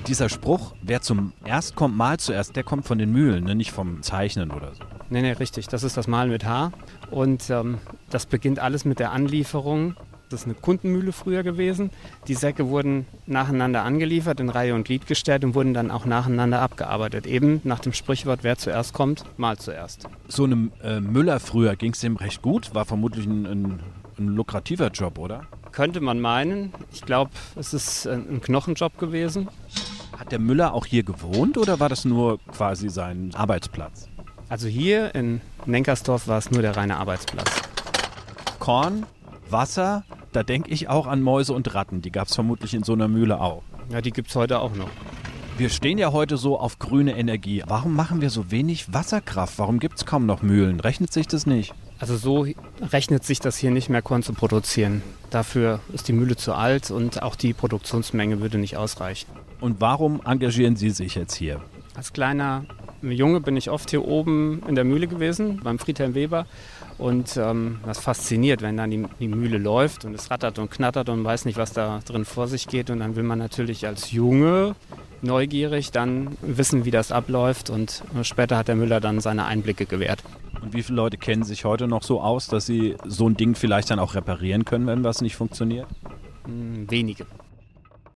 Dieser Spruch, wer zum Erst kommt, malt zuerst, der kommt von den Mühlen, ne? Nicht vom Zeichnen oder so. Nee, richtig. Das ist das Mahlen mit H. Und das beginnt alles mit der Anlieferung. Das ist eine Kundenmühle früher gewesen. Die Säcke wurden nacheinander angeliefert, in Reihe und Glied gestellt und wurden dann auch nacheinander abgearbeitet. Eben nach dem Sprichwort, wer zuerst kommt, malt zuerst. So einem Müller früher ging es dem recht gut, war vermutlich ein lukrativer Job, oder? Könnte man meinen. Ich glaube, es ist ein Knochenjob gewesen. Hat der Müller auch hier gewohnt oder war das nur quasi sein Arbeitsplatz? Also hier in Nenkersdorf war es nur der reine Arbeitsplatz. Korn, Wasser, da denke ich auch an Mäuse und Ratten. Die gab es vermutlich in so einer Mühle auch. Ja, die gibt es heute auch noch. Wir stehen ja heute so auf grüne Energie. Warum machen wir so wenig Wasserkraft? Warum gibt es kaum noch Mühlen? Rechnet sich das nicht? Also so rechnet sich das hier nicht mehr, Korn zu produzieren. Dafür ist die Mühle zu alt und auch die Produktionsmenge würde nicht ausreichen. Und warum engagieren Sie sich jetzt hier? Als kleiner Junge bin ich oft hier oben in der Mühle gewesen, beim Friedhelm Weber. Und das fasziniert, wenn dann die Mühle läuft und es rattert und knattert und man weiß nicht, was da drin vor sich geht. Und dann will man natürlich als Junge neugierig dann wissen, wie das abläuft. Und später hat der Müller dann seine Einblicke gewährt. Und wie viele Leute kennen sich heute noch so aus, dass sie so ein Ding vielleicht dann auch reparieren können, wenn was nicht funktioniert? Wenige.